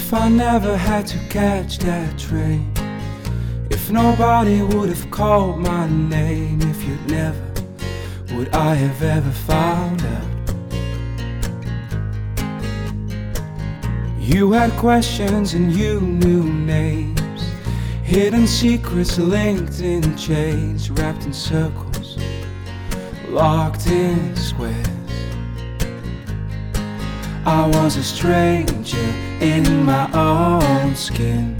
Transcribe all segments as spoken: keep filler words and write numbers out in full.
If I never had to catch that train, if nobody would have called my name, if you'd never, would I have ever found out? You had questions and you knew names, hidden secrets linked in chains, wrapped in circles, locked in squares. I was a stranger in my own skin,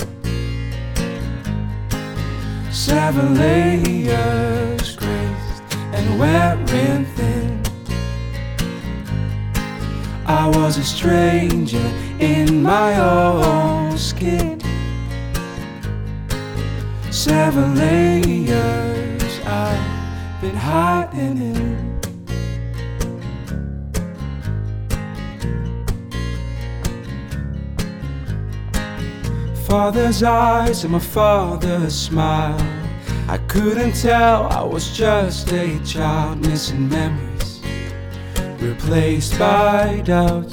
seven layers graced and wearing thin. I was a stranger in my own skin, seven layers I've been hiding in. Father's eyes and my father's smile, I couldn't tell I was just a child, missing memories replaced by doubts,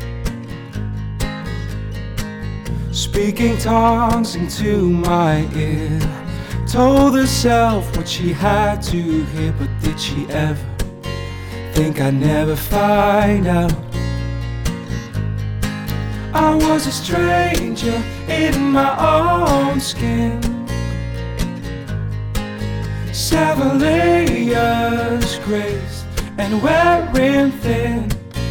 speaking tongues into my ear, told herself what she had to hear. But did she ever think I'd never find out? I was a stranger in my own skin, seven layers graced and wearing thin.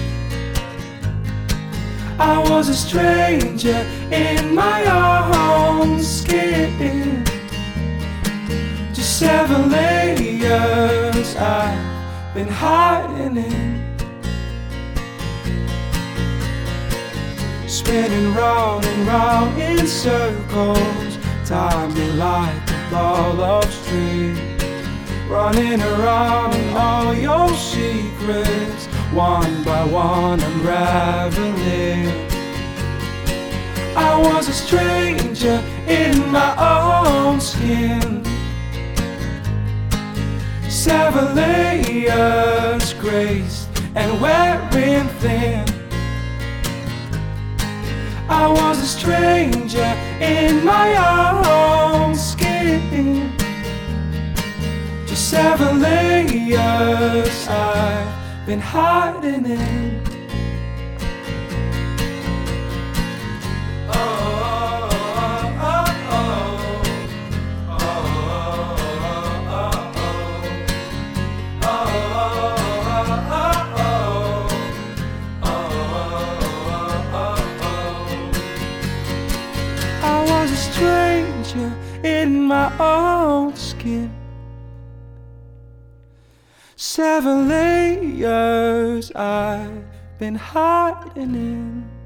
I was a stranger in my own skin, just seven layers I've been hiding in. Spinning round and round in circles, time me like a ball of string, running around in all your secrets, one by one unraveling. I was a stranger in my own skin, seven layers graced and wearing thin. I was a stranger in my own skin, just seven layers I've been hiding in. Stranger in my own skin, seven layers I've been hiding in.